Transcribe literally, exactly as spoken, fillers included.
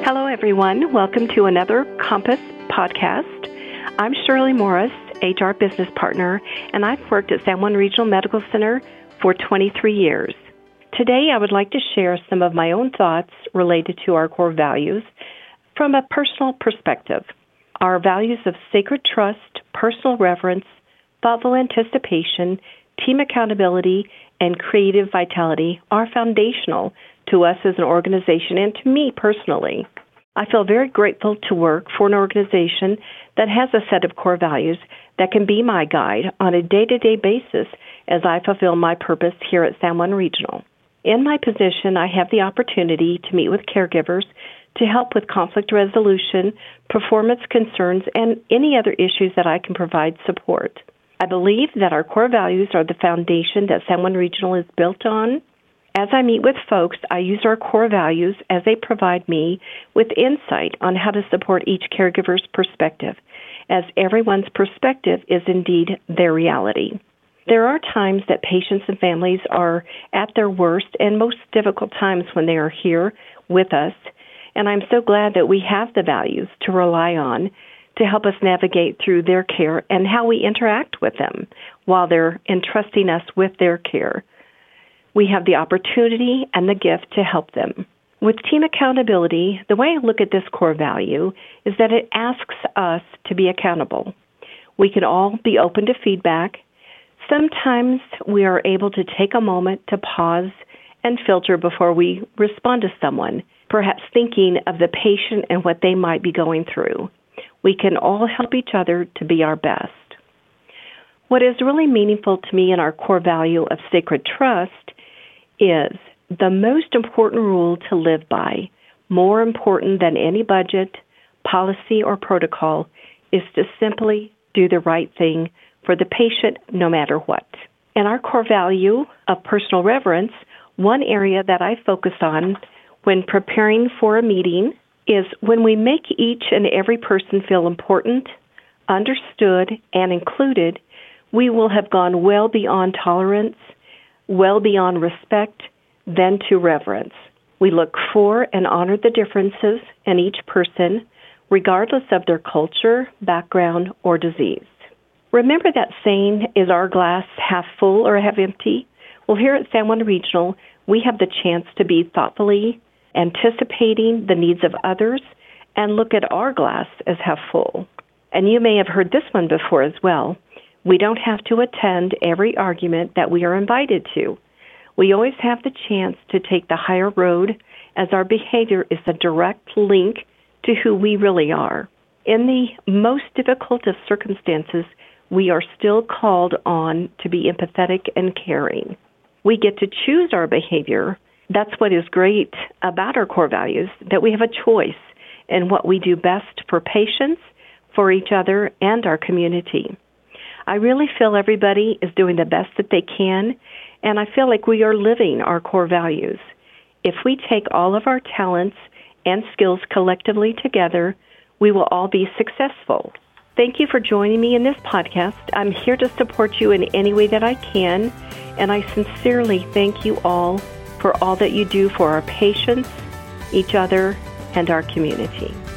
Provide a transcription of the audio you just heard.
Hello, everyone. Welcome to another Compass podcast. I'm Shirley Morris, H R Business Partner, and I've worked at San Juan Regional Medical Center for twenty-three years. Today, I would like to share some of my own thoughts related to our core values from a personal perspective. Our values of sacred trust, personal reverence, thoughtful anticipation, team accountability, and creative vitality are foundational to us as an organization and to me personally. I feel very grateful to work for an organization that has a set of core values that can be my guide on a day-to-day basis as I fulfill my purpose here at San Juan Regional. In my position, I have the opportunity to meet with caregivers to help with conflict resolution, performance concerns, and any other issues that I can provide support. I believe that our core values are the foundation that San Juan Regional is built on. As I meet with folks, I use our core values as they provide me with insight on how to support each caregiver's perspective, as everyone's perspective is indeed their reality. There are times that patients and families are at their worst and most difficult times when they are here with us, and I'm so glad that we have the values to rely on to help us navigate through their care and how we interact with them while they're entrusting us with their care. We have the opportunity and the gift to help them. With team accountability, the way I look at this core value is that it asks us to be accountable. We can all be open to feedback. Sometimes we are able to take a moment to pause and filter before we respond to someone, perhaps thinking of the patient and what they might be going through. We can all help each other to be our best. What is really meaningful to me in our core value of sacred trust is the most important rule to live by, more important than any budget, policy, or protocol, is to simply do the right thing for the patient no matter what. In our core value of personal reverence, one area that I focus on when preparing for a meeting is when we make each and every person feel important, understood, and included, we will have gone well beyond tolerance, well beyond respect, then to reverence. We look for and honor the differences in each person, regardless of their culture, background, or disease. Remember that saying, is our glass half full or half empty? Well, here at San Juan Regional, we have the chance to be thoughtfully anticipating the needs of others and look at our glass as half full. And you may have heard this one before as well. We don't have to attend every argument that we are invited to. We always have the chance to take the higher road as our behavior is a direct link to who we really are. In the most difficult of circumstances, we are still called on to be empathetic and caring. We get to choose our behavior. That's what is great about our core values, that we have a choice in what we do best for patients, for each other, and our community. I really feel everybody is doing the best that they can, and I feel like we are living our core values. If we take all of our talents and skills collectively together, we will all be successful. Thank you for joining me in this podcast. I'm here to support you in any way that I can, and I sincerely thank you all for all that you do for our patients, each other, and our community.